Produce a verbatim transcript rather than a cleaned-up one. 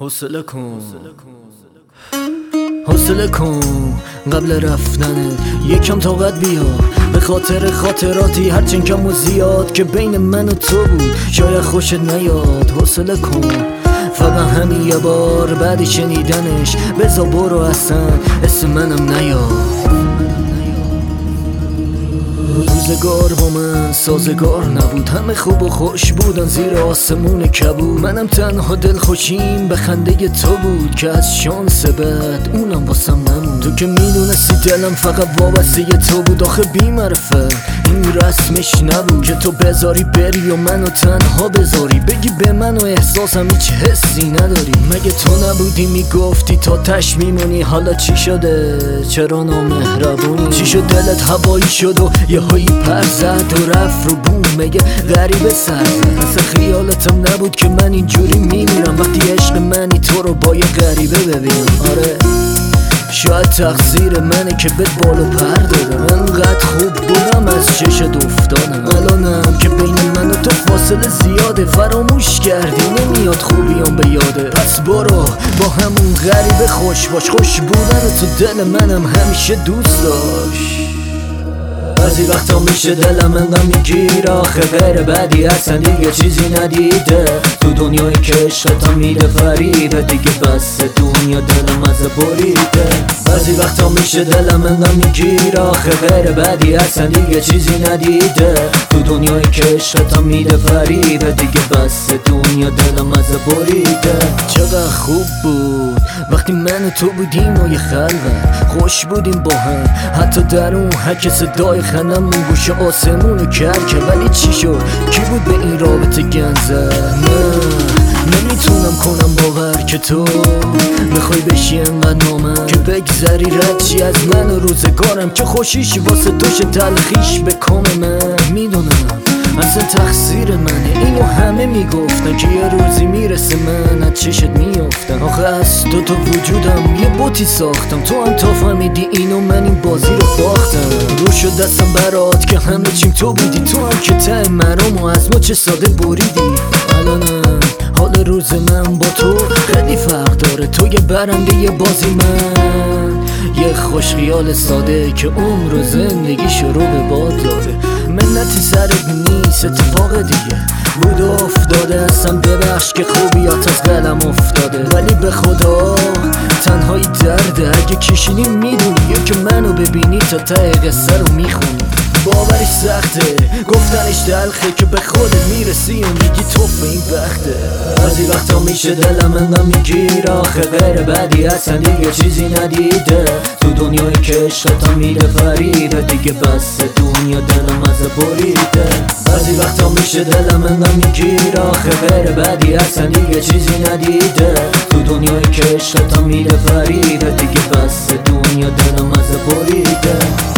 حوصله کن حوصله کن قبل رفتنت یکم طاقت بیار، به خاطر خاطراتی هرچند کم و زیاد که بین من و تو بود شاید خوشت نیاد. حوصله کن فقط همین یه بار، بعد شنیدنش بذار برو، اصلا اسم منم نیاد. روزگار با من سازگار نبود، همه خوب و خوش بودن زیر آسمون کبود. منم تنها دل خوشیم به خنده تو بود که از شانس بد اونم واسم نمود. تو که میدونستی دلم فقط وابسته تو بود، آخه بی معرفت این رسمش نبود که تو بذاری بری و منو تنها بذاری، بگی به من و احساسم هیچ حسی نداری. مگه تو نبودی میگفتی تا تش میمونی؟ حالا چی شده؟ چرا نامهربونی؟ چی شد دلت هوایی شد و یه هایی پر زد و رفت رو بوم؟ مگه غریبه سر اصلا خیالتم نبود که من اینجوری میمیرم وقتی عشق منی تو رو با یه غریبه ببینم. آره شاید تقصیر منه که بهت بالو پر دادم، انقدر خوب بودم از چشت افتادم. الانم که بین من و تو فاصله زیاده، فراموش کردی نمیاد خوبیام به یاده. پس برو با همون غریبه خوش باش، خوش بودن تو دل منم همیشه دوست داشت. بعضی وقتا میشه دلم انقدر میگیر، آخه غیر بدی اصلا دیگه چیزی ندیده تو دنیایی که عشقتا میده فریبه دیگه، بس دنیا دلم از بریده. بعضی وقتا میشه دلم انقدر میگیر، آخه غیر بدی اصلا دیگه چیزی ندیده تو دنیایی که عشقتا میده فریبه دیگه، بس دنیا دلم از بریده. چقدر خوب بود وقتی من و تو بودیم و یه خلوت، خوش بودیم با هم حتی در اون حک صدای خندمون گوش آسمون کرکه. ولی چی شد؟ کی بود به این رابطه گند زد؟ نه نمیتونم کنم باور که تو میخوای بشی انقدر نامم که بگذری ردشی از من و روزگارم که خوشیش واسه توش تلخیش به کام من. میدونم اصلا تقصیر منه، اینو همه میگفتن که یه روزی میرسه من از چشت میافتم. آخه از تو تو وجودم یه بوتی ساختم، تو هم تا فهمیدی اینو من این بازی رو باختم. رو شد دستم برات که همه چیم تو بودی، تو هم که ته مرام و از ما چه ساده بریدی. الانم حال روز من با تو خیلی فرق داره، تو یه برنده یه بازی، من یه خوش خیال ساده که عمر و زندگی شروع به باد داره. منتی سرت نیست اتفاق دیگه بود و افتاده، اصلا ببخش که خوبیات از قلم افتاده. ولی به خدا تنهایی درده، اگه کشینی میدونی یا که منو ببینی تا ته قصه رو میخونی. باورش سخته گفتنش دلخه که به خودت میرسی و میگی توف این بخته. بعضی وقتا میشه دلم انقدر میگیر، آخه غیر بدی اصلا دیگه چیزی ندیده تو دنیایی که عشقتا میده فریبه دیگه، بس دنیا دلم از بریده. بعضی وقتا میشه دلم انقدر میگیر، آخه غیر بدی اصلا دیگه چیزی ندیده تو دنیایی که عشقتا میده فریبه دیگه، بس دنیا دلم از بریده.